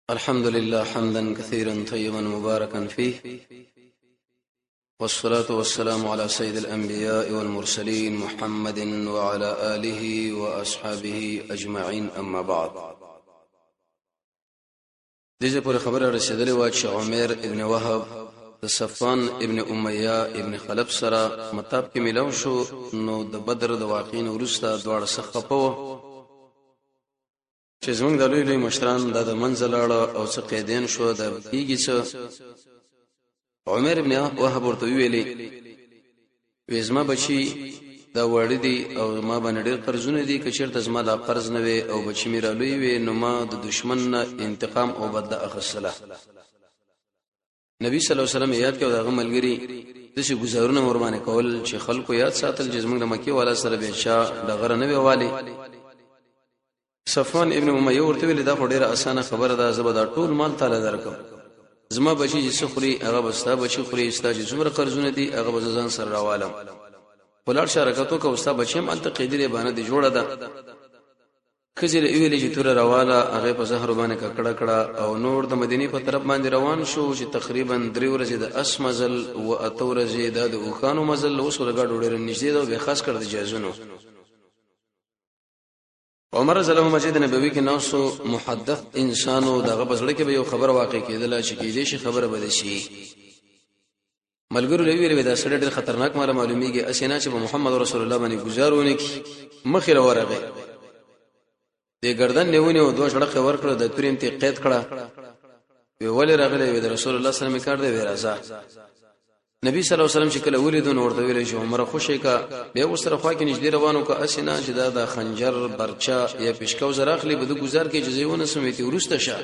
الحمد لله حمدا كثيرا طيبا مباركا فيه، والصلاة والسلام على سيد الأنبياء والمرسلين محمد وعلى آله وأصحابه أجمعين. أما بعد، دغه پر خبره رسیدلې و چې عمر ابن وهب د صفوان ابن امیہ ابن خلف سره مطاب کې ملاو شو. نو د بدر د واقعین ورسته دواړه سخه په چې زمونږ د لوی مشران د منځلاړه او څه قیدین شو د بیګی څه. عمر ابن وهب ورته ویلي وېزما بچي دا وړ دي او ما باندې ډېر قرضونه دي، که چیرته زما لا قرض نه وي او بچی مې را لوی وي نو ما د دشمن نه انتقام او بدله اخیستله. نبی صلی الله علیه وسلم یاد کړو دغه ملګری د شي گزارونه ور باندې کول چې خلکو یاد ساتل چې زمونږ د مکی والا سره به شاه د غره نه ویوالي. صفوان ابن امیہ ورته ویل دا ډیره اسانه خبره ده، زبر دا ټول مال تعالی درکم، زما بچی چې سخري هغه بستا بچی خوري، استا چې زمره قرضونه دي هغه بزن سره راوالم. ولر شرکتو کو استا بچیم انت قیدری باندې دی جوړه ده. خزر ویلې چې تور راواله هغه په زهر باندې ککړه کړه او نور د مدینه په طرف باندې روان شو چې تقریبا 3 ورځې د اسمزل او اتورځې د اوخانو مزل اوس ورګه ډوډر نږدې ده به خاص کړ د جازونو. عمر رضی الله عنه مسجد نبوي کې نو محدث انسانو دغه بسړه کې به یو خبر واقع کېدله چې کېدې شي خبره بده شي. ملګرو لوي ویل دا سړی ډېر خطرناک مال معلومیږي، اسینا چې محمد رسول الله باندې گزارونه کی مخیر ورغه د گردن نیونه او دوه شړق ورکړه د توریم ته قید کړه. وی ولې راغلی وی د رسول الله صلی الله علیه وسلم کار دی ورازه. نبی صلی الله علیه وسلم چې کله ولیدون ورته ویل چې عمر خوشی کا به وسره خوا کې نږدې روانو کا اسینا چې دا د خنجر برچا یا پښکاو زراخلی بده گزار کې جزیونه سمېتی ورسته شه.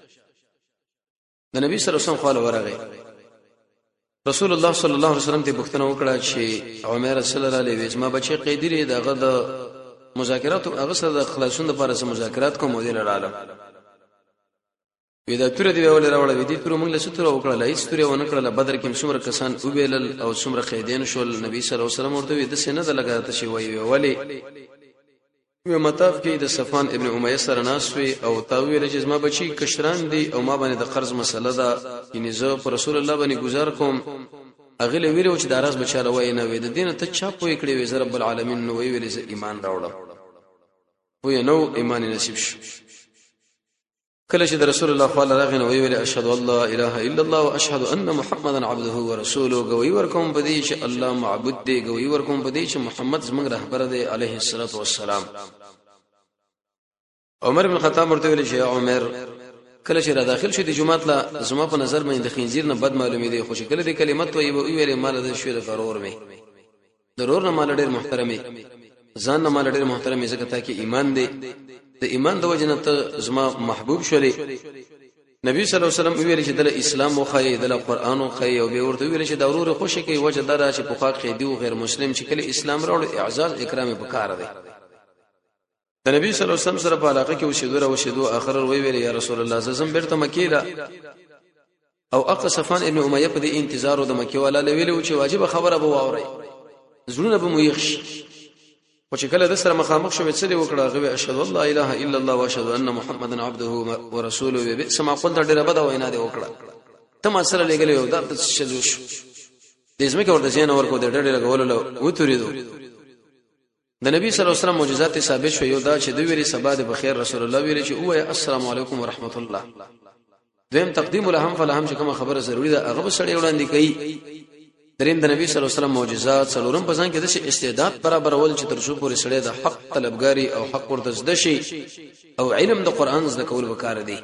د نبی صلی الله علیه وسلم خپل ورغه رسول الله صلی الله علیه وسلم ته پوښتنه وکړه چې عمر صلی الله علیه وسلم بچی قیدری دغه د مذاکرات او هغه سره د خلاصون لپاره سم مذاکرات کوم مدیر رااله. وی دا تور دی ویل راوړل وی دي تور موږ له ستوره وکړه هیڅ تور ونه کړل. بدر کې څومره کسان وبېلل او څومره قیدین شول. نبی صلی الله علیه وسلم ورته د سینه د لګاته شي وی ولی وی مطاف کې د صفوان ابن امیہ سره ناس وی او تاویل چې زما بچی کشران دي او ما باندې د قرض مسله ده، یعنی زه پر رسول الله باندې گزار کوم. اغه له ویلو چې د راز بچاله وای نه وی د دین ته چا پوي کړی وی رب العالمین نو وی ویل چې ایمان راوړم وی نو ایمان نصیب شو. کله چې د رسول الله صلی الله علیه وسلم ویل اشهد ان لا اله الا الله واشهد ان محمدا عبده ورسوله گوی ورکوم بدی چې الله معبود دی، گوی ورکوم بدی چې محمد زموږ رهبر دی علیه الصلاۃ والسلام. عمر بن خطاب ورته ویل چې عمر کله چې را داخل شو د جمعات لا زما په نظر باندې د خنزیر نه بد معلومې دی، خو چې کله د کلمت ویل مال د شوی غرور می ضرور نه مال ډیر محترمي ځان نه مال ډیر محترمي ځکه تا کې ایمان دی، د ایمان د وجنه ته زما محبوب شولې. نبی صلی الله علیه وسلم ویل چې د اسلام او خی د قرآن او خی او به ورته ویل چې د ورور خوشی کوي وجه دره چې په خوا کې دی او غیر مسلم چې کله اسلام راوړ اعزاز اکرام په کار دی. د نبی صلی الله علیه وسلم سره په علاقه کې وشیدو اخر ویل یا رسول الله زم بیرته مکیلا او اقصفان ابن امیہ په دې انتظار د مکی والا ویل چې واجب خبره به واوري زړونه به مو یخش. او چې کله د سره مخامخ شو چې وکړه غوي اشهد ان لا اله الا الله واشهد ان محمدن عبده ورسوله به سما قلت ډیره بده وینا دی وکړه ته ما سره لګلې یو دا شلو شو د اسمه کې ورته ځین ورکو د ډېر لګولو و توريدو. د نبی صلی الله علیه وسلم معجزات ثابت شو یو دا چې دوی ویلي سبا د بخیر رسول الله ویلي چې او السلام علیکم ورحمت الله. دیم تقدیم الاهم فلهم چې کوم خبره ضروری ده هغه سره وړاندې کوي. دریم د نبی صلی الله علیه وسلم معجزات څلورم په ځان کې د استعداد برابر ول چې تر څو پورې سړی د حق طلبګاری او حق ورته زده شي او علم د قران زده کول وکړ دی.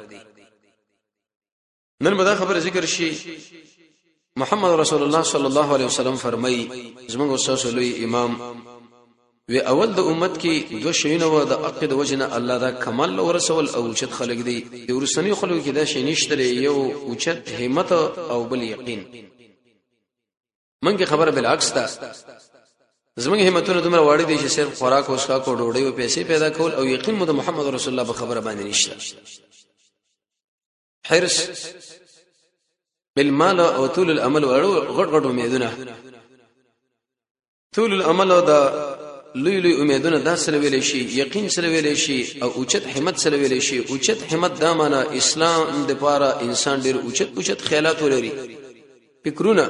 نن مدا خبره ذکر شي محمد رسول الله صلی الله علیه وسلم فرمای زموږ استاد لوی امام وی اول د امت کې دوه شیونه و د عقید وجنه الله دا کمال ورسول او چت خلق دی. د ورسنی خلق کې دا شی نشته، یو اوچت همت او بل یقین. منګه خبره بالعکس ده، زمونږ همتونه دومره واړه دي چې صرف خوراک او اسکا کو ډوډۍ او پیسې پیدا کول او یقین مو د محمد رسول الله په خبره باندې نشته. حرص بالمال او طول الامل او غټ غټ امیدونه. طول الامل او د لوی لوی امیدونه دا سره ویل شي یقین سره ویل شي او اوچت همت سره ویل شي اوچت همت دا معنا اسلام د پاره انسان ډیر اوچت خیالات ولري فکرونه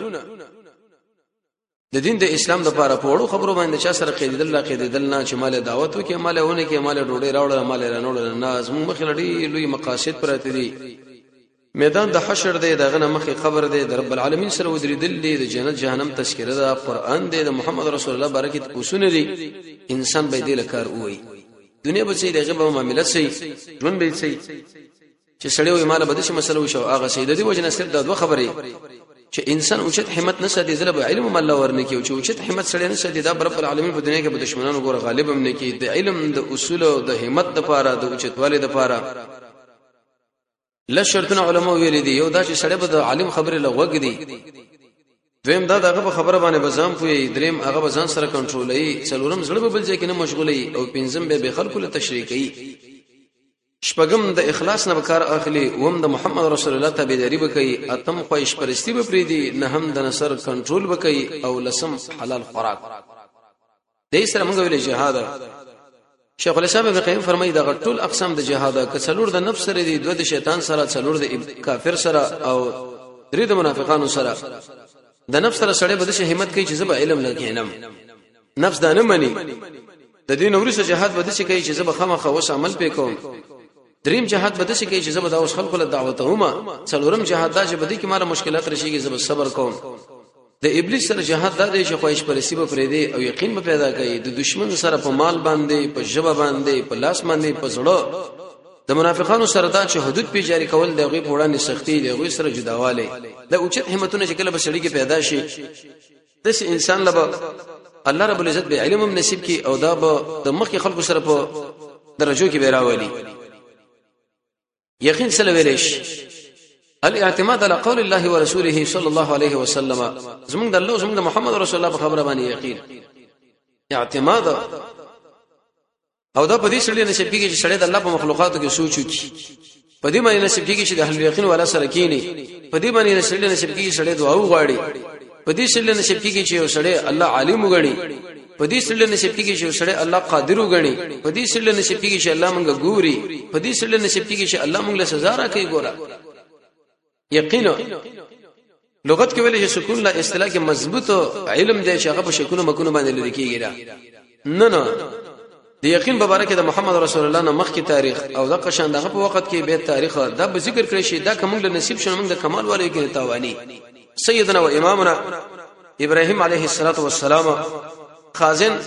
د دین د اسلام د پاره پوړو خبرو باندې چا سره قیدل نه چې مال دعوت وکي مال ونه کې مال ډوډۍ راوړل مال رانوړل نه زموږ مخ لري لوی مقاصد پراته دي میدان د حشر دی دغه نه مخې خبر دی د رب العالمین سره ودریدل دی د جنت جهنم تذکره ده قران دی د محمد رسول الله برکت اوسونه دي انسان به دې لکار وای دنیا به سي دغه به معاملات سي ژوند به سي چې سړی وي مال بده شي مسله وشو هغه سي د دې وجنه صرف د دوه خبرې چې انسان اوچت همت نه ساتي زله به علم مل ورنه کې او چې اوچت همت سړی نه ساتي دا رب العالمین په دنیا کې به دشمنانو ګوره غالب هم نه کې د علم د اصول او د همت د پاره د اوچتوالي د پاره ل شرطونه علماء ویل دي یو دا چې سړی به د عالم خبره لغوګ دي دویم دا دغه خبره باندې بزام پوي دریم هغه بزان سره کنټرولي څلورم زړه به بل ځای کې نه مشغولي او پنځم به خلکو له تشریکي شپږم د اخلاص نه بکار اخلي وم د محمد رسول الله تابعداري وکي اتم خوښ پرستی به پریدي نه هم د نصر کنټرول وکي او لسم حلال خوراک دې سره موږ ویل جهاد شیخ الاسلام ابن قیم فرمایي دا ټول اقسام د جهاد کڅلور د نفس سره دي دوه د شیطان سره څلور د کافر سره او درې د منافقانو سره د نفس سره سره بده همت کوي چې زب علم لګینم نفس دا نه مني د دین اورسه جهاد بده شي کوي چې زب خامخ اوس عمل پکوم دریم جهاد بده شي کوي چې زب دا اوس خلکو له دعوت هما څلورم جهاد دا چې بده کې مال مشکلات رشيږي زب صبر کوم د ابلیس سره جهاد دا دی چې خواهش پرستی به پرې دی او یقین به پیدا کوي د دشمن سره په مال باندې په جبه باندې په لاس باندې په زړه د منافقانو سره دا چې حدود پی جاری کول د غي پوړانې سختي دی غي سره جداواله د اوچت همتونه چې کله به سړی کې پیدا شي د انسان لبا الله رب العزت به علم هم نصیب کی او دا به د مخکې خلکو سره په درجو کې بیراولي یقین سره ویلش الاعتماد على قول الله ورسوله صلى الله عليه وسلم زمونږ د الله زمونږ د محمد رسول الله په خبره باندې یقین اعتماد او دا په دې سره نشي کېږي چې سړی د الله په مخلوقاتو کې سوچ وکړي په دې باندې نشي کېږي چې د اهل یقین ولا سره کېني په دې باندې نشي کېږي چې سړی دعا وغواړي په دې سره نشي کېږي چې سړی الله عالم وګڼي په دې سره نشي کېږي چې سړی الله قادر وګڼي په دې سره نشي کېږي چې الله مونږ ګوري په دې سره نشي کېږي چې الله مونږ له سزا راکړي ګوره یقینا لغت کې ویل چې سکون لا اصطلاح کې مضبوط علم دی چې هغه په شکونه مکونه باندې لري کېږي نه د یقین په باره کې د محمد رسول الله نه مخکې تاریخ او د قشان دغه په وخت کې به تاریخ دا به ذکر کړی شي دا کوم له نصیب شنه موږ د کمال والي کې تاوانی سیدنا و امامنا ابراهيم عليه الصلاه والسلام خازن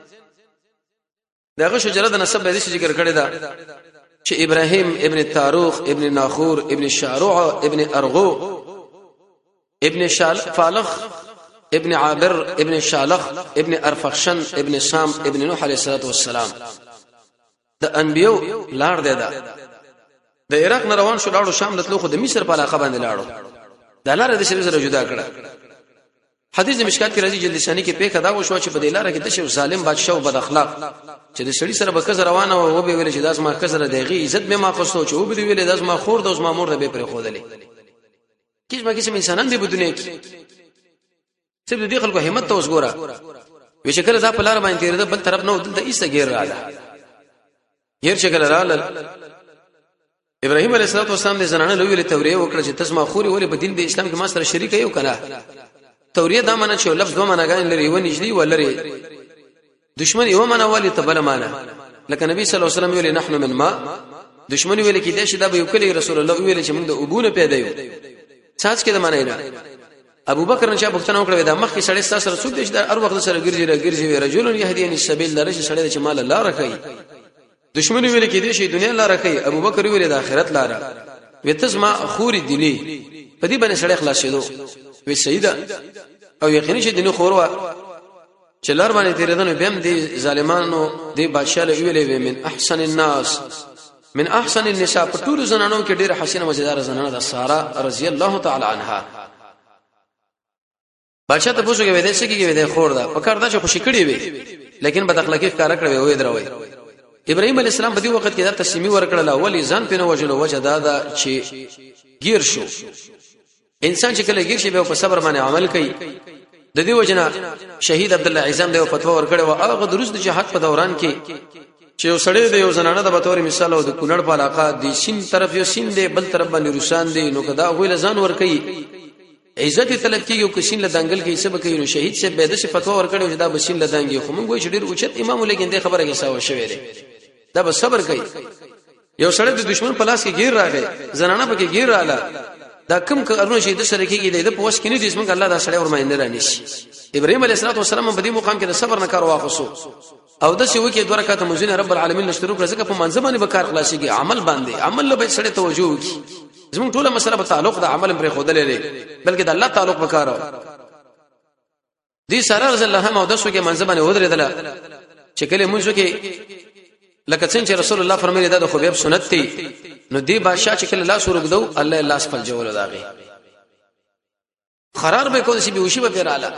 دغه شجره د نسب به ذکر کړی دا چې ابراهيم ابن تاروخ ابن ناخور ابن شاروع ابن ارغو ابن فالخ ابن عابر ابن شالخ ابن ارفخشن ابن سام ابن نوح عليه الصلاه والسلام د انبيو لار دی دا د عراق نه روان شو لاړو شام دتلو خو د مصر په علاقه باندې لاړو د لار د شریف سره جدا کړه حدیث د مشکات کې راځي جلد ثاني کې په کدا و شو چې په دلاره کې د شو ظالم بادشاہ او بد اخلاق چې د سړي سره به کز روانه او به ویل چې داس ما کزره دیغي عزت به ما قصو چې او به ویل داس ما خور داس ما مور به پر خودلې کیس ما کیسه انسانان دی په دنیا کې سب دې خلکو همت ته وسګورا وی شکل دا په لار باندې تیر ده بل طرف نه ودل د ایسه غیر رااله غیر شکل رااله ابراهيم عليه السلام د زنانه لوی له توریه وکړه چې تاسو ما خوري ولې په دین د اسلام کې ما سره شریک یو کنه توریه دا معنی چې لفظ دوه معناګان لري و نجلی ولري دشمن یو معنی والی تبل معنی لکه نبی صلی الله علیه وسلم ویل نحنو من ما دشمن ویل کې داشه دا به یو کلی رسول الله ویل چې موږ د ابونه پیدا یو ساج کې د معنی نه ابو بکر نشه بوختنه وکړه دا مخکې سړی سره سود دي دا هر وخت سره ګرځي رجل يهديني السبيل لري سړی چې مال الله راکړي دشمن ویل کې دي شي دنیا الله راکړي ابو بکر ویل د آخرت لاره وتسمع خوري دلی په دې باندې سړی خلاص شیدو وی سیدا او یقیني چې دینو خوروا چې لار باندې تیرېدل بهم دي ظالمانو دي بادشاہ له ویلې من احسن الناس من احسن النساء په ټول زنانو کې ډېر حسینه مزیدار زنانه ده ساره رضی الله تعالی عنها بادشاہ ته پوښتنه کوي چې کیږي د خور ده په کار دا چې خوشی کړي وي لیکن بد اخلاقی ښکارا کړی وي دروي ابراهيم عليه السلام په دې وخت کې دا تسلیمي ورکړل اولی ځان په نوجلو وجه دا چې گیر شو انسان چې کله گیر شي به په صبر باندې عمل کوي د دې وجنه شهید عبد الله عزام د فتوا ورکړې و هغه دروس د جهاد په دوران کې چې یو سړی د یو زنانه د بتوري مثال او د کونړ په علاقه د سین طرف یو سین دی بل طرف باندې روسان دی نو کدا غوې لزان ور کوي عزت طلب کیږي او کسین لدانګل کې سبب کوي نو شهید سے به د فتوا ورکړي دا بسین لدانګي خو موږ وایو چې ډیر اوچت امام لیکن د خبره کې ساو شوی دی دا به صبر کوي یو سړی د دشمن په لاس کې گیر راغی زنانه په کې گیر رااله دا کم کارونه شي د سره کېږي د په وس کې نه دي اسمن الله دا سړی ورماینده رانی شي ابراهيم عليه السلام په دې مقام کې د صبر نه کار واخصو او د څه وکي دوه رکعات مؤذن رب العالمین نشترو پر ځکه په منځ باندې به کار خلاصيږي عمل باندې عمل له به سړی توجه وکي زموږ ټوله مسله په تعلق د عمل پر خود لري بلکې د الله تعلق وکړو دې سره رضی الله عنه او د څه کې منځ باندې ودرېدل چې کله موږ کې لکه څنګه رسول الله فرمایي دا خو به سنت دي نو دی بادشاہ چې کله لاس ورګدو الله لاس په جوړ داغي قرار به کوم شي به وشي به پیراله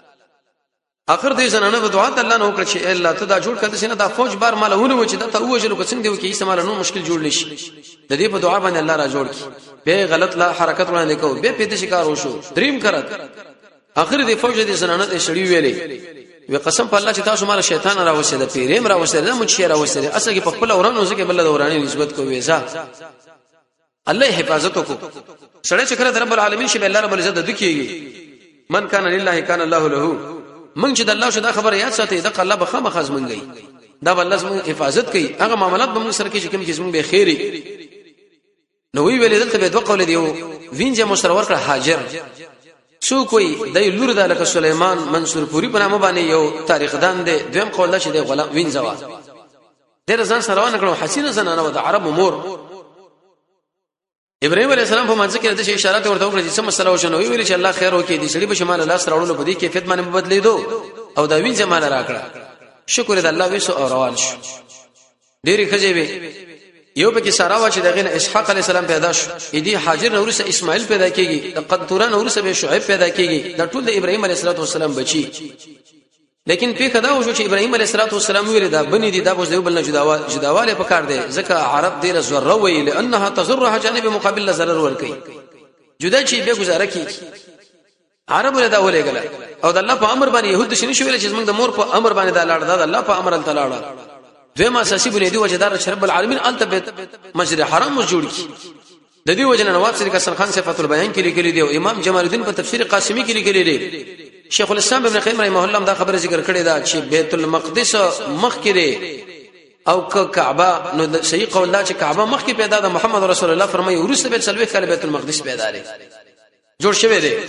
اخر دې زنانه په دعا ته الله نو کړ چې الله ته دا جوړ کړه چې نه دا فوج بار مالونه و چې دا ته وجلو کڅنګ دی کې استعمال نو مشکل جوړ نشي د دې په دعا باندې الله را جوړ کی به غلط لا حرکت وړاندې کو به پیته شکار وشو دریم کړه اخر دې فوج دې زنانه دې شړی ویلې وی قسم په الله چې تاسو مال شیطان را وسیده پیریم را وسیده مچ را وسیده اصل کې په خپل اورانو ځکه بل د اورانی نسبت کوي ځا الله حفاظت کو سړی چې کړه رب العالمین شي الله رب العزت د کیږي من کان لله کان الله له من چې د الله شو دا خبره یاد ساتي د الله بخا مخاز منګي دا الله زموږ حفاظت کوي هغه معاملات به موږ سره کې چې کوم قسم به خیری نو وی ویل دلته به دوه قول دی وینځه مشرور کړه هاجر سو کوئی د لور د لک سليمان منصور پوری په نامه باندې یو تاریخ دان دی دویم قول دا چې دی غلام وینځوا ډیر ځان سره روان کړو حسینه زنانه و د عرب مور ابراهيم عليه السلام په منځ کې د اشارات ورته وکړي چې مسله وشنو ویل چې الله خیر وکړي دي سړي په شمال الله سره وړلو په دې کیفیت باندې بدلې دو او دا وینځه مال راکړه شکر دې الله وسو او روان شو ډېری خځې یو پکې سارا وا چې دغه اسحاق علی السلام پیدا شو اېدی حاجر نورسه اسماعیل پیدا کیږي د قدتورا نورسه به شعیب پیدا کیږي د ټول د ابراهیم علیه السلام بچي لیکن په کدا و چې ابراهیم علیه السلام ویل دا بنی دي دا بوز دی بل نه جداواله پکار دی ځکه عرب ډیر زره وی لانها تزرها جانب مقابل ضرر ور کوي جدا چې به گزاره کی عرب له دا ولې غلا او د الله په امر باندې يهود شنو شویل چې موږ د مور په امر باندې دا لاړ دا الله په امر ته لاړ دویمه اساسي بنیادی وجدار رب العالمین الته مسجد حرام جوړ کی د دې وجنه نواب صدیق حسن خان صفات البیان کې لیکلي دی او امام جمال الدین په تفسیر قاسمی کې لیکلي دی شیخ الاسلام ابن قیم رحمه الله دا خبره ذکر کړې ده چې بیت المقدس مخ کې او کعبه نو صحیح قول دا چې کعبه مخ کې پیدا ده محمد رسول الله فرمایي ورسته به سلوي کله بیت المقدس پیدا لري جوړ شوی دی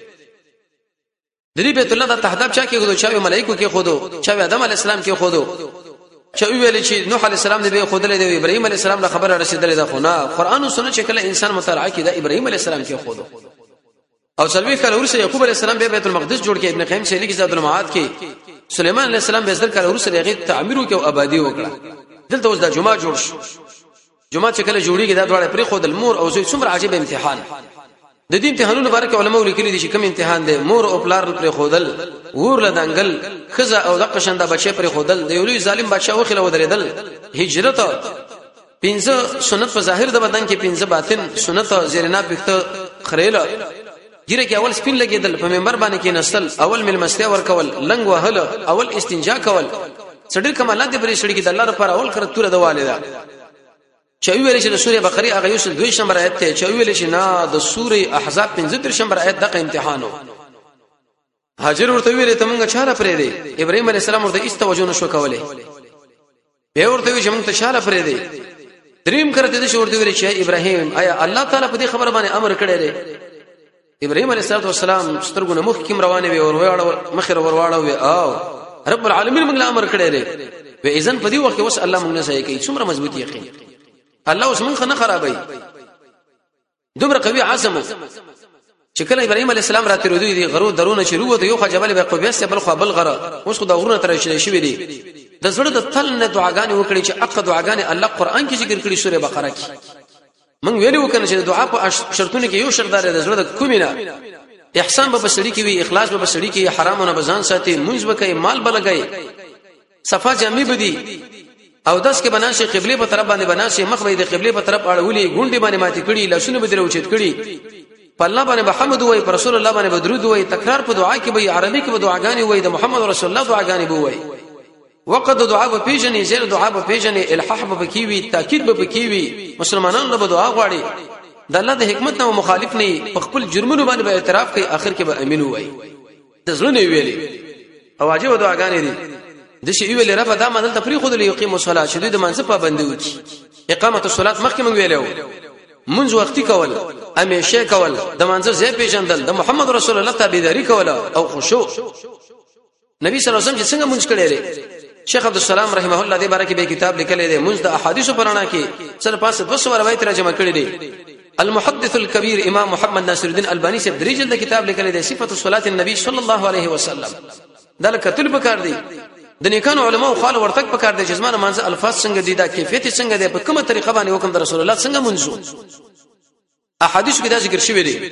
د دې بیت الله د تهداب چا کې غوډو چا ملائکه کې خودو چا آدم علی السلام کې خودو چې ویل چې نوح علی السلام دې به خودلې دی ابراهیم علی السلام له خبره رسیدلې ده خو نه قران او سنت چې کله انسان مطالعه کوي د ابراهیم علی السلام کې خودو او سلوي کله ورسره یعقوب علی السلام به بیت المقدس جوړ کې ابن قیم شیلی کې زاد المعاد کې سليمان علی السلام به ځل کله ورسره هغه تعمیر او آبادی وکړه دلته اوس د جمعه جوړ شو جمعه چې کله جوړیږي دا ډول پرې خود المور او زوی څومره عجیب امتحان د دې امتحانونو بارک علماء لیکلي دي چې کوم امتحان دی مور او پلار پر خودل ور لدانګل خزه او د قشنده بچي پر خودل د یولي ظالم بادشاہ وخله ودرېدل هجرت پنځه سنت په ظاهر د بدن کې پنځه باطن سنت زیرنا پخته خړېل ګیره کې اول سپین لګیدل په منبر باندې کې نسل اول مل مسته ور کول لنګ وهله اول استنجا کول څډر کمالات پرې شړې کې د الله لپاره اول کړه توره د والده چوي ویل چې د سوره بقره هغه یو 2 نمبر آیت ته چوي ویل چې نه د سوره احزاب 15 نمبر آیت دغه امتحانو هاجر ورته ویل ته مونږه چاره پرې دی ابراهيم عليه السلام ورته استوجو نشو کوله به ورته وی چې مونږ ته چاره پرې دی دریم کرته دې ورته ویل چې ابراهيم آیا الله تعالی په دې خبره باندې امر کړی دی ابراهيم عليه السلام سترګونه مخ کې روانه وي او ورواړه مخره ورواړه وي او رب العالمین موږ له امر کړی دی و اذن په دې وخت اوس الله موږ نه صحیح کوي څومره مضبوط یقین الله اوس موږ نه خرابای دومره قوي عزم چې کله ابراهيم عليه السلام راته ردوی دي غرو درونه چې روته یو خجبل به قبیس بل خو بل غره اوس خو دا غرونه تر شي دي د زړه د تل نه دعاګانې وکړي چې اقا دعاګانې الله قران کې ذکر کړي سوره بقره کې من ویلو کنه چې دعا په شرطونه کې یو شرط دار د زړه د کومینه احسان به بسړي کې وي اخلاص به بسړي کې حرامونه بزان ساتي منځ به کوي مال بلګي صفه جامع بدی او داس کې بناسي قبله په طرف باندې بناسي مخ به د قبله په طرف اړولي ګونډي باندې ماتي کړي لاسونه به دروچت کړي په الله باندې محمد وای، پر رسول الله باندې درود وای، تکرار په دعا کې به عربي کې به دعاګانې وای، د محمد رسول الله دعاګانې به وای. وقت دعا به پیژنې، زیر دعا به پیژنې، الحاح به کیوي، تاکید به کیوي، مسلمانانو له دعا غواړي، د الله د حکمت نه مخالف نه، په خپل جرمونو باندې به اعتراف کوي، اخر کې به امین وای. د زړه نه ویلي او واجب دعاګانې دي. د شی ویل رب دا مدل تفریق د یقیم الصلاه شدید منځ پابندي وکي. اقامت الصلاه مخکې مونږ ویلو، منځ وختي کول، همیشه کول، د منځ ځای پیژندل، د محمد رسول الله تابعداري کول او خشوع. نبی صلی الله علیه وسلم چې څنګه منځ کړی شیخ عبد السلام رحمه الله دې بارے کې به کتاب لیکلی دی، منځ د احادیث پرانا کې سره پاسه 200 روایت ترجمه کړی دی. المحدث الكبير امام محمد ناصر الدين الباني سے درې جلد کتاب لیکلی دی صفات صلاه النبي صلی الله علیه وسلم. دا کتل پکار دی، د نیکانو علماء خال ورتک پکار دی چې زمانه منځ الفاظ څنګه دي، دا کیفیت څنګه دی، په کومه طریقه باندې حکم د رسول الله څنګه منځو. احادیث کې دا ذکر شوی دی.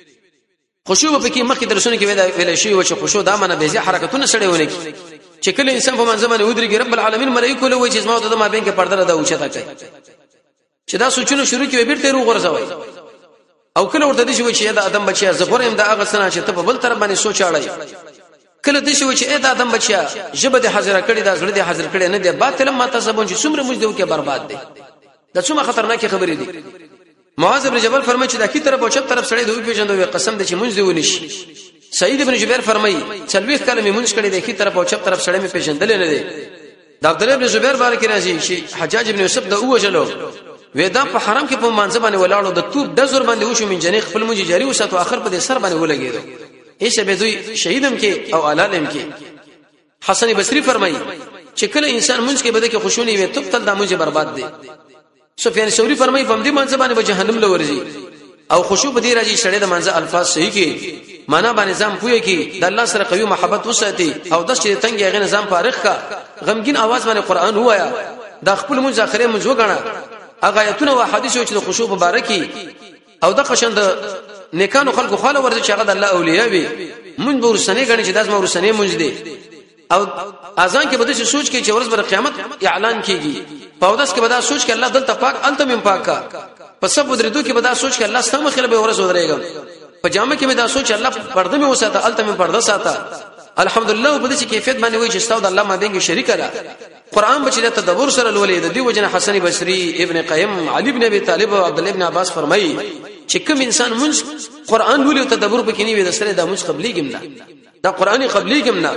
خشوع په کې مخکې درسونه کې ویل شي او چې خشوع دا معنی به زی حرکتونه سړیونه کی چې کله انسان په منځ باندې ودرېږي، رب العالمین ملائکه له وایي چې زما ته د ما بین کې پرده ده او چتا کوي چې دا سوچونه شروع کوي بیرته روغ ورځوي، او کله ورته دي چې دا ادم بچیا زغورم دا هغه سنا چې ته په بل طرف باندې سوچ اړای، کله دي چې دا ادم بچیا جبه د حاضر کړي دا زړه د حاضر کړي نه دی، باطل ما تاسو چې څومره مجدو کې برباد دي. دا څومره خطرناک خبرې دي. معاذ بن جبل فرمایي چې دا کی طرف او چپ طرف سړی دوی پیژندوي، قسم دې چې مونږ دی ونیش. سعید بن جبیر فرمایي چلويخ کلمې مونږ کړي د کی طرف او چپ طرف سړی مې پیژندل نه دي. د عبد الله بن زبیر بارک راځي چې حجاج بن یوسف د اوجلو ودا په حرم کې په مانځ باندې ولاړو، د توپ د زور باندې وشو من جنې خپل موجي جاری وساتو، اخر په دې سر باندې ولګیدو، ایشه به دوی شهیدم کې او علالم کې. حسن بصری فرمایي چې کله انسان مونږ کې بده کې خوشونی وي توپ تل د موجي برباد دي. سفیان ثوری فرمایي په دې مانځ باندې به جهنم لورځي، او خشوع به دې راځي شړې د مانځ الفاظ صحیح کې معنا باندې نظام پوي کې د الله سره قوي محبت وساتي، او د شې تنګي غي نظام فارغ کا غمگین आवाज باندې قران وایا، د خپل مونږ اخره مونږ وګڼه هغه آیتونه او حدیث چې د خشوع مبارکي او د قشند نیکانو خلکو خاله ورته چې هغه د الله اولیاء وي، مونږ به ورسنه غني چې داسمه ورسنه مونږ دي. او اذان کې بده سوچ کې چې ورځ بر قیامت اعلان کیږي، پاودس کې بدا سوچ کې الله دلته پاک انت من پاکا، پس په درېدو کې بدا سوچ کې الله ستاسو خلک به ورځ ودرېږي، په جامه کې بدا سوچ الله پرده مې وساته الته من پرده ساته. الحمدلله په دې کیفیت باندې وایي چې استاد الله ما بینګ شریک را قران بچی ته تدبر سره لولې د دې وجنه حسن بصری ابن قیم علي ابن ابي طالب او عبد الله ابن عباس فرمایي چې کوم انسان مونږ قران لولې او تدبر پکې نه وي د سره د مونږ قبلي ګمنا دا قرآني قبلي ګمنا.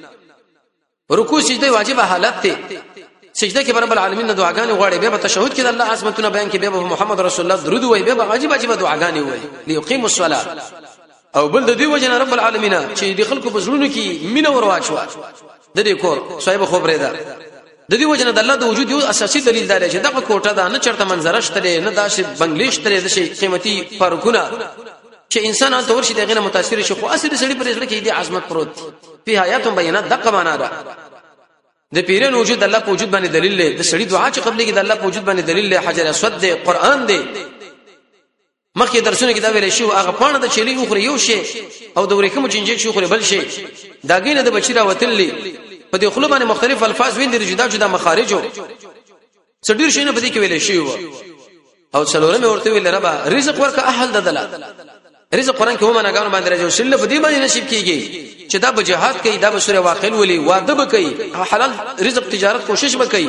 رکوع سجده واجب حالت ته، سجده کې رب العالمین دعاګانې غواړي، به تشهود کې د الله عظمتونه بیان کې، به محمد رسول الله درود وایي، به واجب دعاګانې وایي ليقيم الصلاه. او بل د دې وجنه رب العالمین چې د خلکو په زړونو کې مینه ورواچو د دې کور صاحب خبره ده. د دې وجنه د الله د وجود یو اساسي دلیل دی چې دغه کوټه ده نه چرته منظره شته نه داسې بنگلیش ترې د شي قیمتي پارکونه چې انسان ان تور شي دغه نه متاثر شي، خو اصل سړي پر ځل کې دې عظمت پروت په حیات بیانات دغه معنا ده. د پیرن وجود الله په وجود باندې دلیل دی، د سړي دعا چې قبلې کې د الله په وجود باندې دلیل دی، حجر اسود دی، قران دی. مخکې درسونه کې دا ویل شي هغه پانه د چلی اوخره یو شی او د ورکم چنجک شو خو بل شي دا ګینه د بچی را وتللی په دې خلو باندې مختلف الفاظ وین دي جدا جدا مخارجو څډیر شي نه په دې کې ویل شي او څلورمه ورته ویل رب رزق ورکه اهل ددلا رزق قران کې هم نه غاڼو باندې راځي شل په دې باندې نصیب کیږي چې دا به جهاد کوي، دا به سوره واقع ولي واده به کوي، حلال رزق تجارت کوشش به کوي،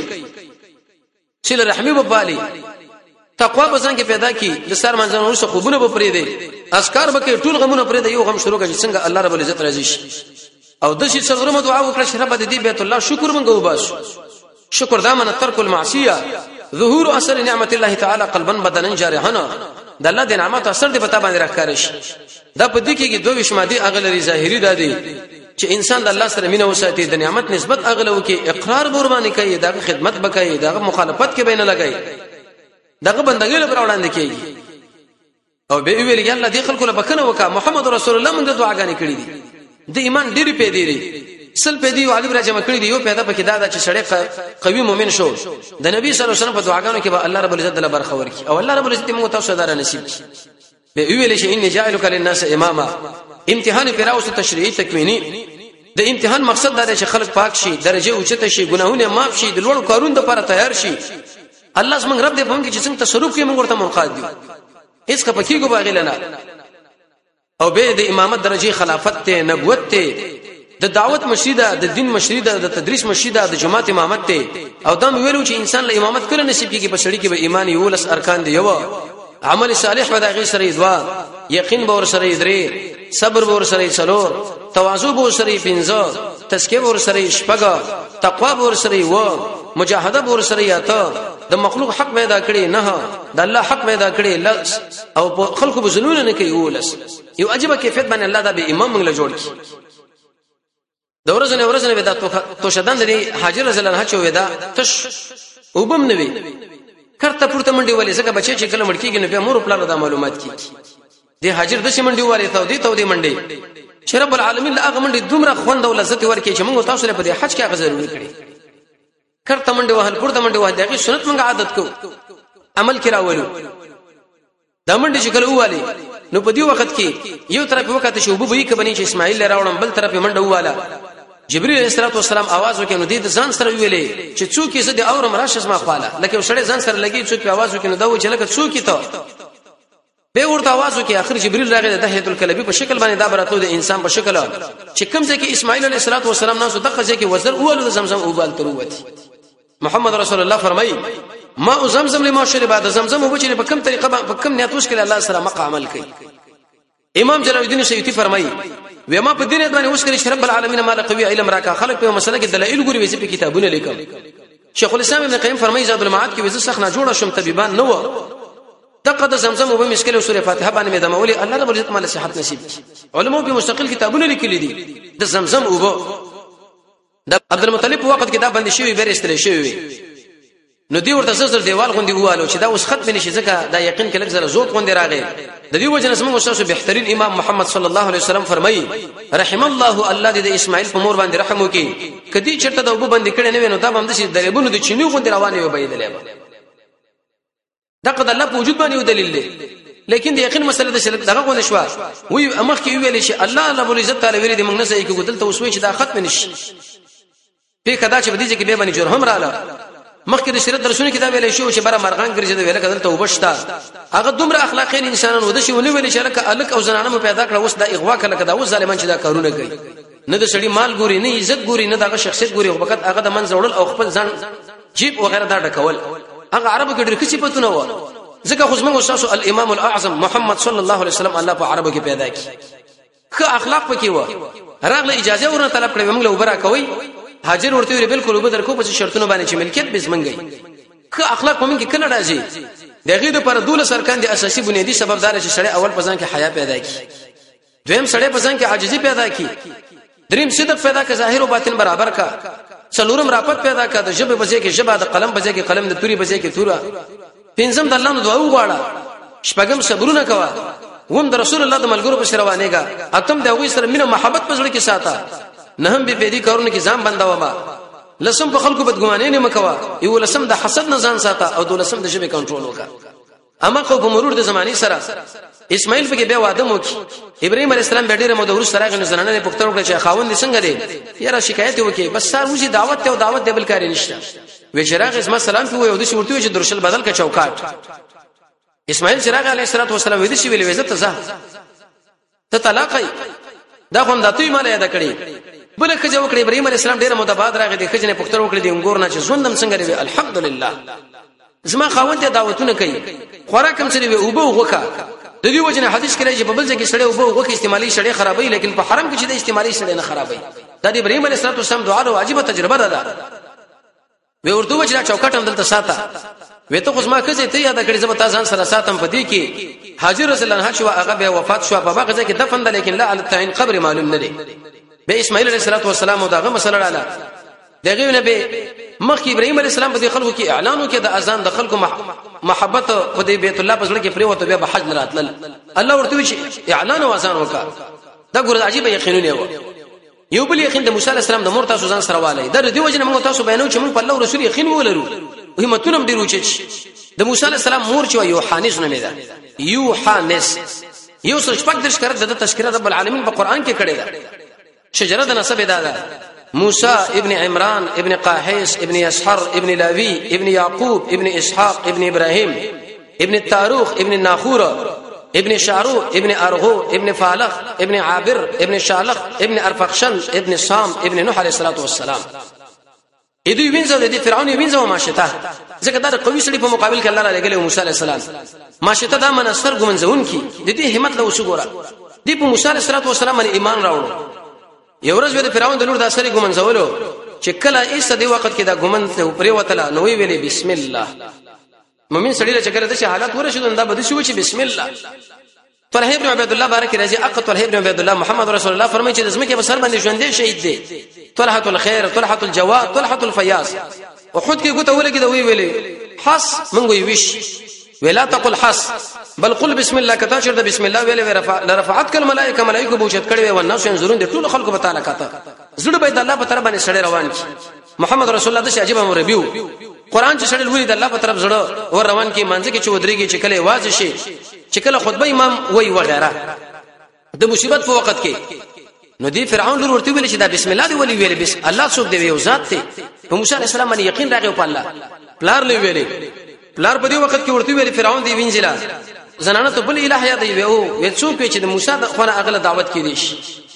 صله رحمی به پالي، تقوا به څنګه پیدا کی، د سر منځنه ورسره خوبونه به پرې دي، اسکار به کوي، ټول غمونه پرې دی، یو غم شروع کوي څنګه الله رب العزت راضي شي. او د شي څلورمه دعا وکړه چې رب دې بیت الله شکر مونږ وباس، شکر دا من ترک المعصيه ظهور اثر نعمت الله تعالی قلبا بدنا جارحنا، د الله د نعمت اثر دې پتا باندې راکاره شي. دا په دې کې دوه وشمادي اغلري ظاهري دادي چې انسان د الله سره مینه وساتي، د نعمت نسبت اغلو کې اقرار قرباني کوي، دا خدمت وکړي، دا مخالفت کې بینه لګي، دغه بندګۍ له وړاندې کیږي او به ویل یا الله دې خلکو له بکنه وکا محمد رسول الله موږ دعاګانې کړې دي، د ایمان ډېری پیدا دي سل پیدا او علی راځم کړې دي، یو پیدا پکې دا چې سړی قوي مؤمن شو د نبی صلی الله علیه وسلم په دعاګانو کې به الله رب العزت له برخه ورکړي او الله رب العزت موږ ته صدر نصیب کړي. به ویل شي ان جاعلک للناس اماما، امتحان پیراوس تشریعي تکوینی، د امتحان مقصد دا دی چې خلک پاک شي، درجه اوچته شي، ګناهونه معاف شي، د لوړ کارونو لپاره تیار شي. الله زمونږ رب دې په موږ کې چې څنګه تصرف کوي موږ ورته منقاد دي، هیڅ کپکیګو باغی لنا او به د امامت درجه خلافت ته نبوت ته د دعوت مشیده د دین مشیده د تدریس مشیده د جماعت امامت ته او دا ویلو چې انسان له امامت کله نصیب کیږي په شړی کې به ایمان یولس ارکان دی یو عمل صالح ودا غي سره دوا یقین به ور سره درې صبر به ور سره څلور تواضع به ور سره پنځه تزکیه به ور سره شپږه تقوا به ور سره و مجاهده به ور سره یاته د مخلوق حق پیدا کړي نه د الله حق پیدا کړي لس او خلکو به ظلم نه کوي ولس یو عجيبه کیفیت باندې الله دا به امام موږ له جوړ کی د ورځنه ودا تو شدان دی حاجر رضی الله عنه چې ودا تش وبم نوي کرته پورته منډي ولې ځکه بچي چې کله مړکیږي نو بیا مور خپل د معلومات کی دی حاجر د شي منډي واره ته دی منډي چې رب العالمین له هغه منډي دومره خوند او لذت ورکړي چې موږ تاسو له حج کې هغه ضروري کړی کرته منډي وهل پورته منډي وهل دغه سنت موږ عادت کو عمل کرا ولو دا منډي چې کله واله نو په دې وخت کې یو طرف وخت شوبو به کې بني چې اسماعیل راوړم بل طرف منډه واله جبريل عليه السلام आवाज وکړ نو دې ځان سره ویلې چې څوک یې زده اورم راشس ما خواله لکه وشړې ځان سره لګي څوک आवाज وکړ نو دا و چې لکه څوک ته به ورته आवाज وکړ اخر جبريل راغی د دحیه الکلبی په شکل باندې دا براتو د انسان په شکل چې کوم ځکه اسماعیل عليه السلام ناسو دغه ځکه وزر اول د زمزم او بال تروتی محمد رسول الله فرمایي ما زمزم لما شرب بعد زمزم وبچنه په کوم طریقه په کوم نیت وشکل الله سره مقام عمل کوي امام جلال الدین سیوطی فرمایي وما په دین باندې وشکل شرب العالمین مال قوی علم راکا خلق په مسله کې دلایل ګوري وځي په کتابونه لیکم شیخ الاسلام ابن قیم فرمایي زاد المعاد کې وځي سخنه جوړه شم طبيبان نو دغه زمزم وب مشکل او سوره فاتحه باندې مې دمولي الله رب العزت مال صحت نصیب علماء په مستقل کتابونه لیکلي دي د زمزم وب د عبد المطلب په وخت کې دا باندې شوی بیر استل شوی نو دی ورته زر دیوال غوندي واله چې دا اوس ختم نشي ځکه دا یقین کله زره زوت غوندي راغی د دې وجه نسمه استاد بهترین امام محمد صلی الله علیه وسلم فرمایي رحم الله الله دې اسماعیل په مور باندې رحم وکي کدی چرته د وب باندې کړي نه وینو دا باندې چې درېبونو د چینی غوندي روانه وي بيدلې دغه د الله په وجود باندې یو دلیل دی لیکن د یقین مسله د شرک دغه غو نشوا وی امخ کې ویل شي الله رب العزت تعالی ویل دې موږ نه صحیح کې ګدل ته وسوي چې دا ختم نشي په کدا چې بدیږي کې به باندې جرهم رااله مخکې د شریعت درسونه کتاب ویل شو چې بره مرغان ګرځي د ویل کدل توبه شتا هغه دومره اخلاقی انسانان ود شي ونه ویل چې لکه الک او زنانه مو پیدا کړ اوس دا اغوا کله کدا اوس ظالمان چې دا کارونه کوي نه د سړي مال ګوري نه عزت ګوري نه دغه شخصیت ګوري او فقط هغه د من زوړل او خپل ځان جیب وغیرہ دا ډکول هغه عربو کې ډېر کسي پتونه و ځکه خو زموږ استاد الامام الاعظم محمد صلی الله علیه وسلم الله په عربو کې پیدا کی خو اخلاق پکې و راغله اجازه ورنه طلب کړې موږ له وبره کوي حاجر ورته ویل بالکل وبدر کو په شرطونو باندې چې ملکیت بسمنګي خو اخلاق موږ کې کله راځي دغه د پر دوله سرکان دي اساسي بنیادی سبب دار چې سړی اول پسان کې حیا پیدا کی دویم سړی پسان کې عاجزي پیدا کی دریم صدق پیدا کا ظاهر او باطن برابر کا څلورم رافت پیدا کا د ژبه بځې کې ژبه د قلم بځې کې قلم د توري بځې کې تورا پنځم د الله نو دعا وغواړه شپږم صبرونه کوا وم د رسول الله د ملګرو په شروانېګا اتم د هغه سره مینه محبت پزړه کې ساته نه هم به پیدي کارونه کې ځان بنداوه ما لسم په خلکو بدګمانې نه مکوا یو لسم د حسد نه ځان ساته او دولسم د ژبه کنټرول وکا اما خو په مرور د زماني سره اسماعیل په کې بیا واده موکي ابراهيم عليه السلام به ډیره مو د ورس سره غنو زنانه پختر وکړي چې خاوند څنګه دی یاره شکایت وکي بس سار وځي دعوت ته دعوت دی بل کاری نشته وی چراغ اسما سلام کوي او د شورتي چې درشل بدل کا چوکاټ اسماعیل چراغ علیه السلام وې د شی ویلې عزت ته طلاق دا هم د توي مال یاد کړی بل کجه وکړي ابراهيم عليه السلام ډیره متباد راغی د خجنه پختر وکړي د انګور نه چې ژوندم څنګه دی الحمدلله زما خاوند ته دعوتونه کوي خوراکم سره وي او به وکا د دې وجنه حدیث کې راځي په بل ځای کې سړی او به وکي استعمالي سړی خرابوي لیکن په حرم کې چې د استعمالي سړی نه خرابوي دا د ابراهيم عليه السلام دعا او عجيبه تجربه ده وی ورته وجه چوکاټ هم دلته ساته وی ته خو ما کزه ته یاد کړی زما تاسو سره ساتم پدې کې حاجر رسول الله شو هغه به وفات شو په هغه ځای کې دفن ده لیکن لا علی التعین قبر معلوم نه دی به اسماعیل علیه السلام او داغه مسله علی دغه نبی مخکې ابراهيم عليه السلام په خلکو کې اعلان وکړ د اذان د خلکو محبت په دې بیت الله پسړه کې پریوته بیا به حج نه راتل الله ورته وی اعلان او اذان وکړ دا ګور عجیب یقینونه و یو بل یقین د موسی علیه السلام د مور تاسو ځان سره والي دا د وجه موږ تاسو بیانو چې موږ په الله رسول یقین ولرو همتونم ډیر وچی د موسی علیه السلام مور چې یوحانس نه میدا یوحانس یو څه شپږ درش کړه د تذکرہ رب العالمین په قران کې کړه شجره د نسب ده موسی ابن عمران ابن قاحيس ابن يسحر ابن لاوي ابن يعقوب ابن اسحاق ابن ابراهيم ابن التاروخ ابن الناخور ابن شارو ابن ارغو ابن فالخ ابن عابر ابن شالخ ابن ارفخشل ابن سام ابن نوح علیہ الصلوۃ والسلام دوی وینځو د فرعون وینځو ماشته ځکه دا قوي سړي په مقابل کې الله تعالی لګلې موسی علیہ السلام ماشته دا منصر ګمنځون کی د دې همت له وسګورا دی په موسی علیہ السلام باندې ایمان راوړو یو ورځ د فرعون د لور د اثر ګمنځولو چې کله ایسه دی وخت کې دا ګمن ته پرې وتله نو ویلې بسم الله مؤمن سړي چې کله د حالات ورشي دا بده شو چې بسم الله طلحه ابن عبد الله بارک رضی اق طلحه ابن عبد الله محمد رسول الله فرمایي چې د زمکه په سر باندې ژوندې شهید دي طلحه الخير طلحه الجواد طلحه الفياض احد کې ګوته ولګي دا ویلې حس منغو ویش ولا تقل حس بل قل بسم الله کتا چې د بسم الله ویلې رفعت کل ملائکه ملائکه بوشت کړي او الناس ينظرون د ټول خلکو په تعالی کاته زړه به د الله په طرف باندې سړی روان کی محمد رسول الله د عجیب امر بیو قران چې سړی لوري د الله په طرف زړه ور روان کی مانځي کې چودريږي چې کله واځي شي چې کله خطبه امام وای وغیرہ د مصیبت په وخت کې نو دی فرعون لور ورته ویل چې دا بسم الله دی ولي ویل بس الله څوک دی یو ذات دی په موسی عليه السلام باندې یقین راغی په الله پلار لوي ویلې پلار په دې وخت کې ورته ویل فرعون دی وینځلا زنانه ته بل الہ یاد دی او وې څوک چې د موسی د خونه اغله دعوت کړي شي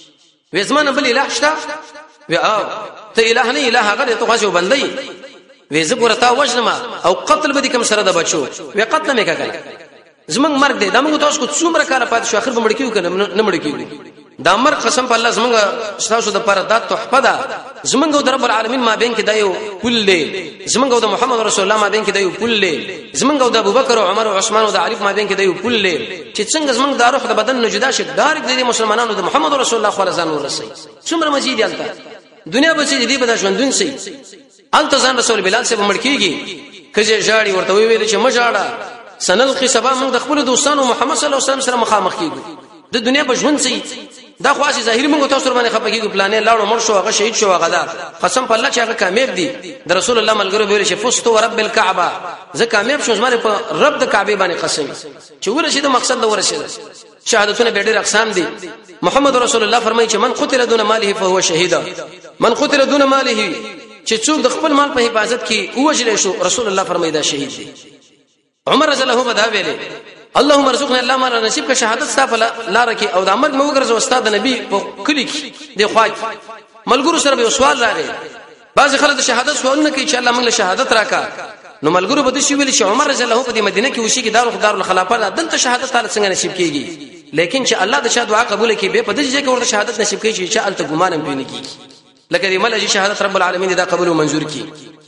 وې زمانه بل الہ شته و او ته الہ نه الہ هغه ته خاصو بندي وې زګورتا وجنما او قتل به کوم سره د بچو وې قتل مې کړل زمنګ مرګ دی دا موږ تاسو کو څومره کار پات شو اخر به مړ کیو کنه نه مړ کیو دا مرګ قسم په الله زمنګ تاسو د پر ذات تحفه ده زمنګ د رب العالمین ما بین کې دایو کل زمنګ د محمد رسول الله ما بین کې دایو کل زمنګ د ابوبکر او عمر او عثمان او د علي ما بین کې دایو کل چې څنګه زمنګ د روح د بدن نه جدا شي دارک د مسلمانانو د محمد رسول الله صلی الله علیه وسلم ورسي څومره مزید یالته دنیا به چې دې په ژوندون سي التزام رسول بلال سے مړ کیږي کجه جاړي ورته ویل چې مجاړه سنلقي سبا موږ د خپل دوستانو محمد صلی الله علیه وسلم سره مخامخ کیږو د دنیا په ژوند سي دا خاصي ظاهري موږ تاسو سره باندې خپګيږو پلانې لاړو مر شو هغه شهید شو هغه دا قسم په الله چې هغه کامیاب دي د رسول الله ملګرو ویل چې فزت رب الكعبه زه کامیاب شوم زما په رب د کعبه باندې قسم چې ورشي د مقصد د ورشي شهادتونه به ډېر اقسام دي محمد رسول الله فرمایي چې من قتل دون ماله فهو شهید من قتل دون ماله چې څوک د خپل مال په حفاظت کې وجل شو رسول الله فرمایي دا شهید دي عمر رضی الله عنه دا ویلي اللهم ارزقنا الله ما نصیب کا شهادت صاحب لار کې او د امر مو ګرځو استاد نبی په کلی کې دی خواج ملګرو سره به سوال راغی بعض خلک د شهادت سوال نه کوي چې الله موږ له شهادت راکا نو ملګرو به د شی ویل چې عمر رضی الله عنه په مدینه کې وشي کې دار الخلافه دلته شهادت تعالی څنګه نصیب کیږي لیکن چې الله د شهادت دعا قبول کړي به په دې ځای کې ورته شهادت نصیب کیږي چې الته ګمان هم پینې کیږي لکه دې مل شهادت رب العالمین دا قبول او منزور کړي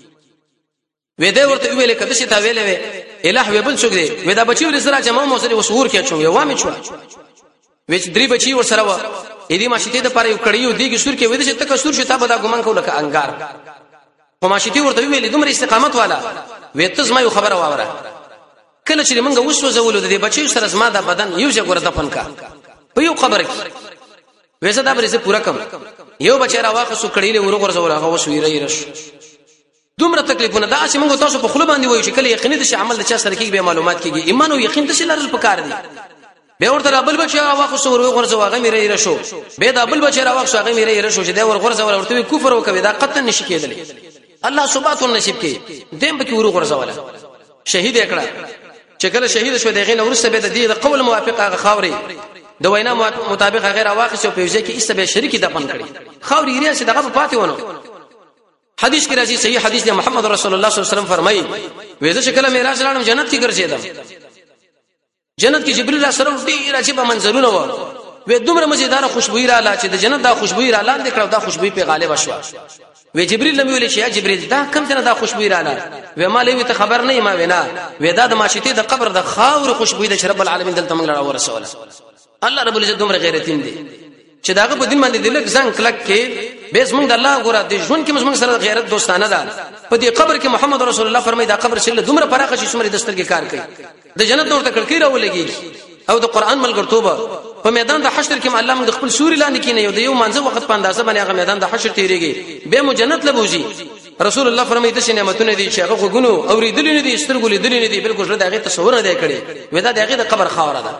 وې دې ورته ویلې کده چې تا ویلې الہ وې بل څوک دی وې دا بچي ور سره جمع مو سره وسور کې چوم یو وامه چو وې درې بچي ور سره و اې دې ماشته د پاره یو کړیو دیګ سور کې وې دې چې تک سور شته به دا ګمان کو لکه انګار په ماشته ورته ویلې دومره استقامت والا وې ته زما یو خبره واوره کله چې موږ وسو زولو د دې بچي سره زما د بدن یو ځای ګور دفن کا په یو خبره کې وې زدا برې پورا کم یو بچی را واخصو کړیلې ورغور زول هغه وسویره رش دومره تکلیفونه دا چې موږ تاسو په خله باندې وایو چې کله یقیني د شي عمل د چا سره کېږي به معلومات کېږي ایمان او یقین د شي لرل پکار دي به ورته بل بچی را واخصو ورغور زول هغه میره رشو به دا بل بچی را واخصو هغه میره رشو چې دا ورغور زول ورته کفر وکوي دا قطن نشي کېدلی الله ثبات نصیب کړي دیم به کې ورغور زول شهید کړه چې کله شهید شو دغه نو ورسته به د دې قول موافق هغه خاوري د وینا مطابق غیر واقع په وجه کې ایسته شریک دفن کړي خاوري ریاسه دغه پاتې ونه حدیث کې راځي صحیح حدیث دی محمد رسول الله صلی الله علیه وسلم فرمایي وېزه شکل معراج لاړم جنت کې ګرځیدم جنت کې جبرئیل سره ډیر عجیب منظرونه و وې دومره مزیدار خوشبوئی را لا چې د جنت دا خوشبوئی را لاندې کړو دا خوشبوئی په غالب شو وې جبرئیل نبی ویل چې یا جبرئیل دا کم څنګه دا خوشبوئی را لا وې ما لې ته خبر نه ما وینا وې دا د ماشته د قبر د خاور خوشبوئی د رب العالمین دلته موږ لا ورسول الله رب العزت دومره غیرتین دی چې داغه په دین باندې د لک ځان کلک کې به زمونږ د الله غره د ژوند کې زمونږ سره غیرت دوستانه ده په دې قبر کې محمد رسول الله فرمایي دا قبر شله دومره پراخه چې څومره دستر کې کار کوي د جنت نور تکړه کی راولېږي او د قران ملګرتوبه په میدان د حشر کې الله موږ خپل سوري لاندې کې نه یو د یو منځ وخت په اندازه باندې هغه میدان د حشر تیریږي به مو جنت لبوږي رسول الله فرمایي د نعمتونه دي چې هغه غوګونو اوریدل نه دي سترګو لیدل نه دي بالکل دغه تصور نه دی کړی ودا دغه د قبر خاوره ده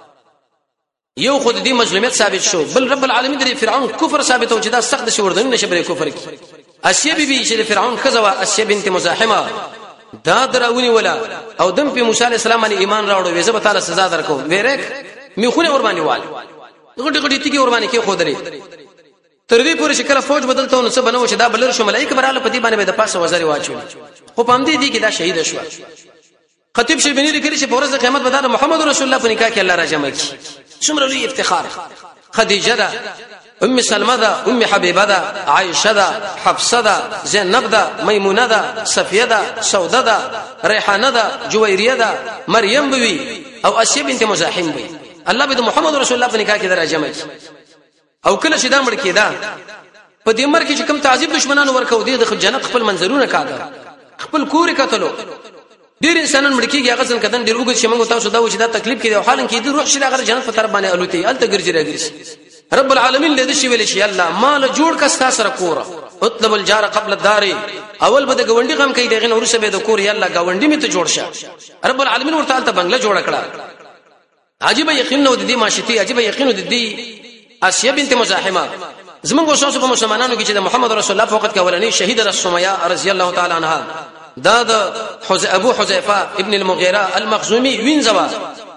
یو خود دې مظلومیت ثابت شو بل رب العالمین د فرعون کفر ثابت او چې دا سخت شوردن نشه بری کفر کی اسیه بی چې فرعون خزوا اسیه بنت مزاحمه دا دراونی ولا او دم په موسی علی السلام باندې ایمان راوړو وې زه به تعالی سزا درکوم ویرک میخونه ور باندې وال غټ غټ تیږي ور باندې کې خودري تر دې پورې شکل فوج بدلته نو څه بنو چې دا بلر شو ملائکه براله په دې باندې د پاسه وزري واچو خو پام دې دي کې دا شهید شو خطیب شربینی لیکلی چې په ورځ قیامت به دا محمد رسول الله په نکاح کې الله را جمع کی څومره لوی افتخار خدیجه ده ام سلمہ ده ام حبیبه ده عائشه ده حفصه ده زینب ده میمونه ده صفیه ده سوده ده ریحانه ده جویریه ده مریم بوي او اسیه بنت مزاحم بوي الله به محمد رسول الله په نکاح کې را جمع کی او کله چې دا مړ کېدا په دې مر کې چې کوم تعذيب دشمنانو ورکو دي د جنت خپل منظرونه کاږه خپل کور کتلو ډیر انسانان مړ کېږي هغه ځل کدن ډیر وګت چې موږ تاسو دا و چې دا تکلیف کې دی حالن کې دې روح شي هغه جنت په طرف باندې الوتي الته ګرځي راګرځي رب العالمین دې شي ویل شي الله مال جوړ کا ستا سره کور اطلب الجار قبل الدار اول به د غونډي غم کوي دغه ورسه به د کور یا الله غونډي می ته جوړ شه رب العالمین ورته الته بنگله جوړ کړه عجیب یقین نو د دې ماشتی عجیب یقین د دې اسیه بنت مزاحمه زمونږ وسوسه په مسلمانانو کې چې د محمد رسول الله فقط کولنی شهید رسومیا رضی الله تعالی عنها دا د ابو حذیفه ابن المغیره المخزومی وینځوا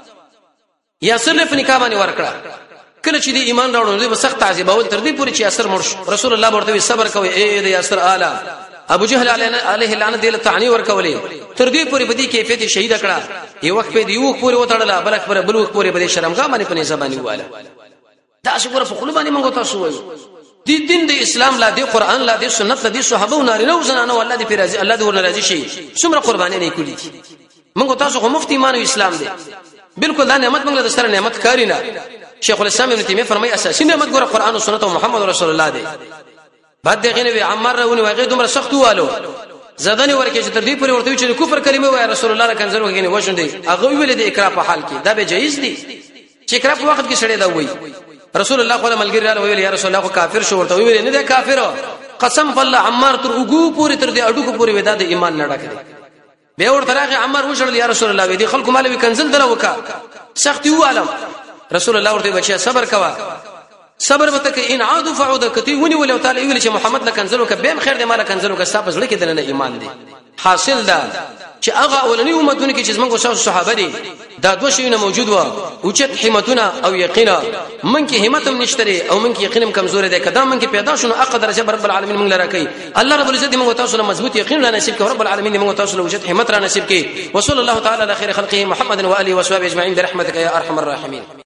یاسر له نکاح باندې ورکړه کله چې د ایمان راوړل دوی سخت تعذيب اول تر دې پورې چې یاسر مرش رسول الله ورته صبر کوي اے د یاسر اعلی ابو جهل علیه لعنت دې له تعنی ورکولې تر دې پورې بدی کیفیت شهید کړه یو وخت په دې یو پورې وټړله بلک پر بل وخت پورې بده شرمګا باندې په زبانی واله دا څنګه په خپل باندې موږ تاسو وایو دي دین د اسلام لا دی قران لا دی سنت لا دی صحابه او نارینه او زنانه الله دې پیرازي الله دې ورنه راضي شي څومره قرباني نه کولی موږ تاسو خو مفتی ایمان او اسلام دی بالکل دا نعمت موږ له سره نعمت کارینا شیخ الاسلام ابن تیمیه فرمایي اساسي نعمت ګوره قران او سنت او محمد رسول الله دی بعد دغه نه عمر راونی واغې دومره سخت والو زدن ورکه چې تر دې پورې ورته چې کفر کلمه وای رسول الله کنځر وګینه وښندې هغه ویل د اقرا په حال کې دا به جایز دي چې اقرا په وخت کې سړی دا وایي رسول الله خو ملګری راو ویل یا رسول الله خو کافر شو ورته ویل نه دی کافر قسم بالله عمر تر وګو پورې تر دې اډو کو پورې ودا د ایمان نه ډکه به ورته راغی عمر وشړل یا رسول الله دې خلکو مالوي کنزل دره وکا سخت یو عالم رسول الله ورته بچي صبر کوا صبر وته ان عاد فعود کتی ونی ول تعالی ویل چې محمد لکنزل وک به خیر دې مال کنزل وک صاحب زړه کې دنه ایمان دی حاصل دا چې هغه اولنی امتونه کې چې زمونږ صحابه دي دا دوه شیونه موجود و او چې همتونه او یقینا من کې همت هم نشته او من کې یقین هم کمزور دی کدا من کې پیدا شونه اقدر جبر رب العالمین موږ لره کوي الله رب العزت موږ تاسو له مضبوط یقین را نصیب کوي رب العالمین موږ تاسو له وجد همت را نصیب کوي وصلی الله تعالی علی خیر خلقه محمد و اله و صحبه اجمعین برحمتک یا ارحم الراحمین